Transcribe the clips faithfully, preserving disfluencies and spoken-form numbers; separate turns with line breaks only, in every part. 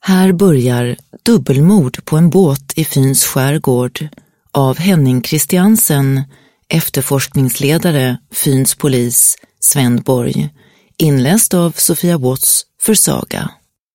Här börjar Dubbelmord på en båt i Fyns skärgård av Henning Christiansen, efterforskningsledare, Fyns polis, Sven Borg, inläst av Sofia Watts för Saga.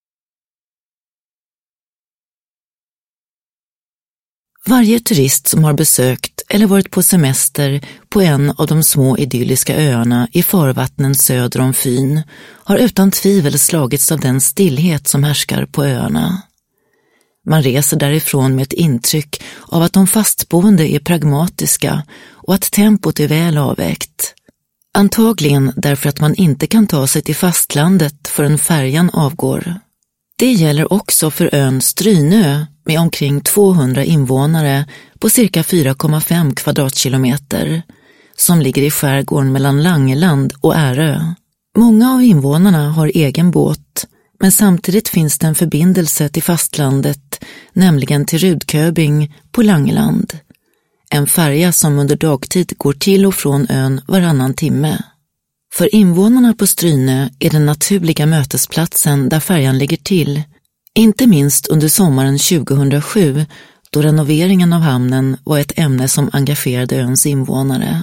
Varje turist som har besökt eller varit på semester på en av de små idylliska öarna i farvattnen söder om Fyn har utan tvivel slagits av den stillhet som härskar på öarna. Man reser därifrån med ett intryck av att de fastboende är pragmatiska och att tempot är väl avvägt. Antagligen därför att man inte kan ta sig till fastlandet förrän färjan avgår. Det gäller också för ön Strynö med omkring tvåhundra invånare på cirka fyra komma fem kvadratkilometer som ligger i skärgården mellan Langeland och Ärö. Många av invånarna har egen båt, men samtidigt finns det en förbindelse till fastlandet, nämligen till Rudköbing på Langeland. En färja som under dagtid går till och från ön varannan timme. För invånarna på Strynö är den naturliga mötesplatsen där färjan ligger till, inte minst under sommaren tjugohundrasju då renoveringen av hamnen var ett ämne som engagerade öns invånare.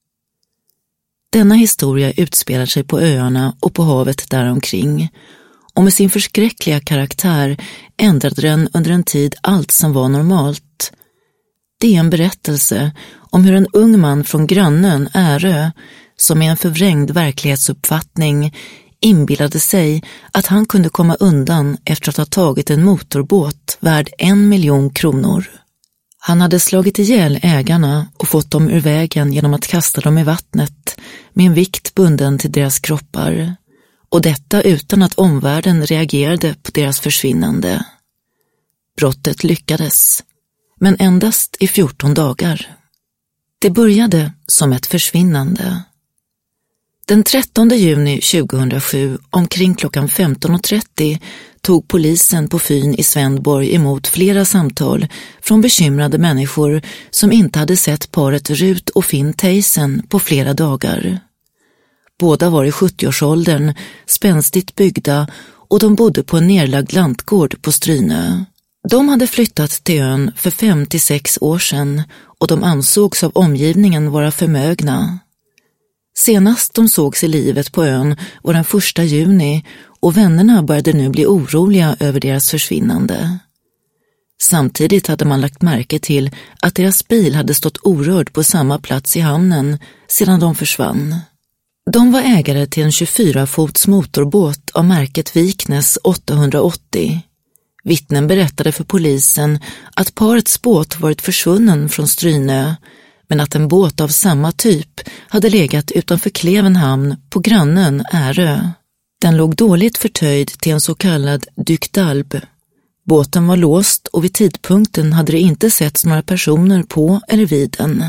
Denna historia utspelar sig på öarna och på havet däromkring, och med sin förskräckliga karaktär ändrade den under en tid allt som var normalt. Det är en berättelse om hur en ung man från grannön Ärö, som är en förvrängd verklighetsuppfattning, inbillade sig att han kunde komma undan efter att ha tagit en motorbåt värd en miljon kronor. Han hade slagit ihjäl ägarna och fått dem ur vägen genom att kasta dem i vattnet med en vikt bunden till deras kroppar, och detta utan att omvärlden reagerade på deras försvinnande. Brottet lyckades, men endast i fjorton dagar. Det började som ett försvinnande. Den trettonde juni tjugohundrasju omkring klockan femton och trettio tog polisen på Fyn i Svenborg emot flera samtal från bekymrade människor som inte hade sett paret Rut och Finn Theisen på flera dagar. Båda var i sjuttioårsåldern, spänstigt byggda, och de bodde på en nedlagd lantgård på Strynö. De hade flyttat till ön för fem till sex år sedan och de ansågs av omgivningen vara förmögna. Senast de sågs i livet på ön var den första juni, och vännerna började nu bli oroliga över deras försvinnande. Samtidigt hade man lagt märke till att deras bil hade stått orörd på samma plats i hamnen sedan de försvann. De var ägare till en tjugofyra fots motorbåt av märket Viknes åttahundraåttio. Vittnen berättade för polisen att parets båt varit försvunnen från Strynö, men att en båt av samma typ hade legat utanför Kleven hamn på grannön Ärö. Den låg dåligt förtöjd till en så kallad dykdalb. Båten var låst och vid tidpunkten hade det inte setts några personer på eller vid den.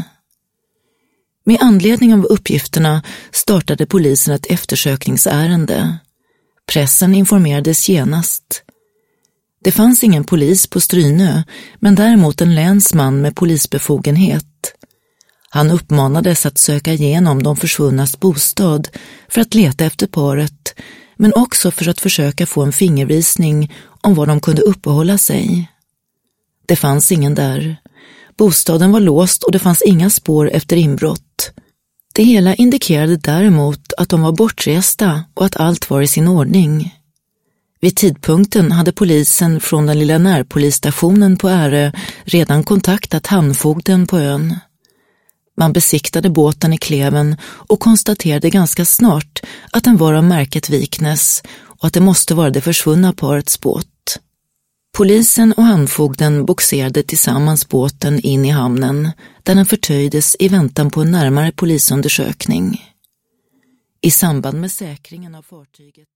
Med anledning av uppgifterna startade polisen ett eftersökningsärende. Pressen informerades genast. Det fanns ingen polis på Strynö, men däremot en länsman med polisbefogenhet. Han uppmanades att söka igenom de försvunnas bostad för att leta efter paret, men också för att försöka få en fingervisning om var de kunde uppehålla sig. Det fanns ingen där. Bostaden var låst och det fanns inga spår efter inbrott. Det hela indikerade däremot att de var bortresta och att allt var i sin ordning. Vid tidpunkten hade polisen från den lilla närpolisstationen på Ärö redan kontaktat hamnfogden på ön. Man besiktade båten i Kleven och konstaterade ganska snart att den var av märket Viknes och att det måste vara det försvunna parets båt. Polisen och hamnfogden boxerade tillsammans båten in i hamnen där den förtöjdes i väntan på en närmare polisundersökning. I samband med säkringen av fartyget